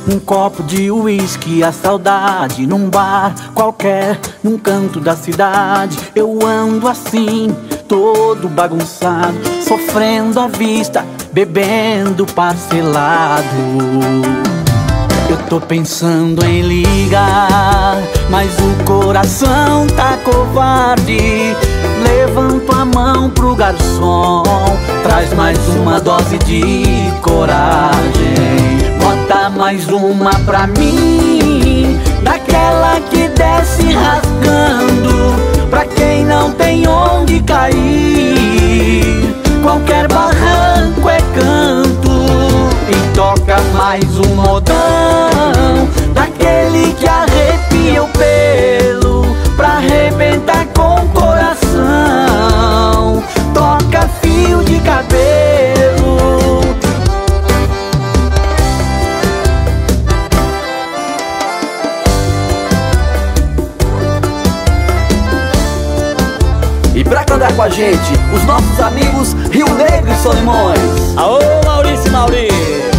um copo de uísque, a saudade num bar qualquer, num canto da cidade. Eu ando assim, todo bagunçado, sofrendo à vista, bebendo parcelado. Eu tô pensando em ligar, mas o coração tá covarde. Levanto a mão pro garçom, traz mais uma dose de coragem. Bota mais uma pra mim, daquela que desce rasgando, pra quem não tem onde cair. Qualquer barranco é canto, e toca mais um modão, daquele que arrepia o pelo, pra arrebentar com o coração. Toca fio de cabelo. E pra cantar com a gente, os nossos amigos Rio Negro e Solimões. Aô, Maurício e Mauri!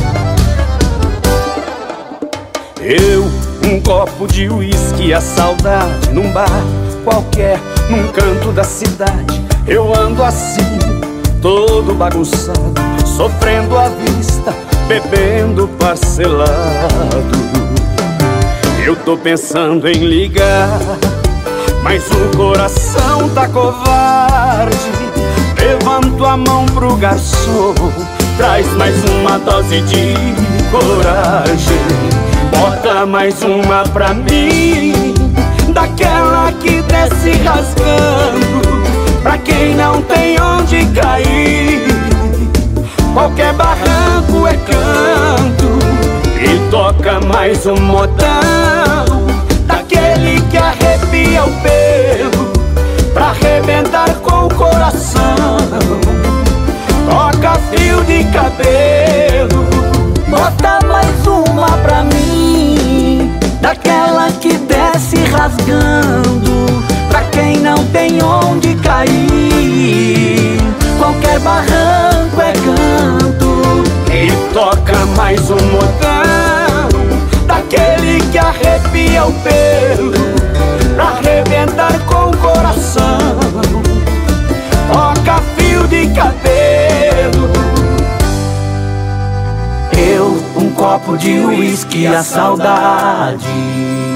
Eu, um copo de uísque, a saudade num bar qualquer, num canto da cidade. Eu ando assim, todo bagunçado, sofrendo à vista, bebendo parcelado. Eu tô pensando em ligar, mas o coração tá covarde. Levanto a mão pro garçom, traz mais uma dose de coragem. Bota mais uma pra mim, daquela que desce rasgando, pra quem não tem onde cair. Qualquer barranco é canto, e toca mais um modão, daquele que arrepia o pelo, pra arrebentar com o coração. Toca fio de cabelo. Bota mais uma pra mim, daquela que desce rasgando, pra quem não tem onde cair. Qualquer barranco é canto, e toca mais um modão, daquele que arrepia o pelo, pra arrebentar com o coração. Toca fio de cabelo. eu, um copo de uísque, a saudade